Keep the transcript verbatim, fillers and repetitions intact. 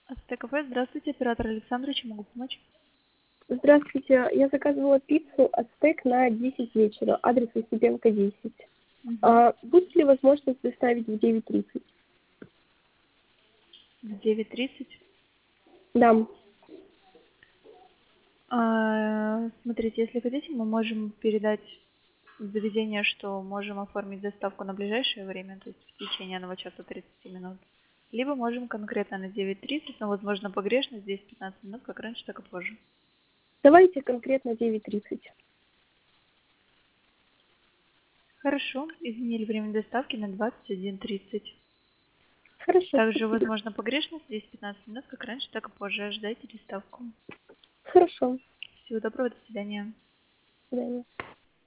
АЗТ-кафе, здравствуйте, оператор Александра, чем могу помочь? Здравствуйте, я заказывала пиццу «Ацтек» на десять вечера, адрес Успенка, десять. Мгм. А будет ли возможность доставить в девять тридцать? В девять тридцать. Да. А, смотрите, если хотите, мы можем передать в заведение, что можем оформить доставку на ближайшее время, то есть в течение одного часа тридцати минут. Либо можем конкретно на девять тридцать, но, возможно, погрешность здесь пятнадцать минут, как раньше, так и позже. Давайте конкретно девять тридцать. Хорошо, изменили время доставки на двадцать один тридцать. Хорошо, Также, спасибо. возможно, погрешность здесь пятнадцать минут, как раньше, так и позже. Ожидайте доставку. Хорошо. Всего доброго, до свидания. До свидания.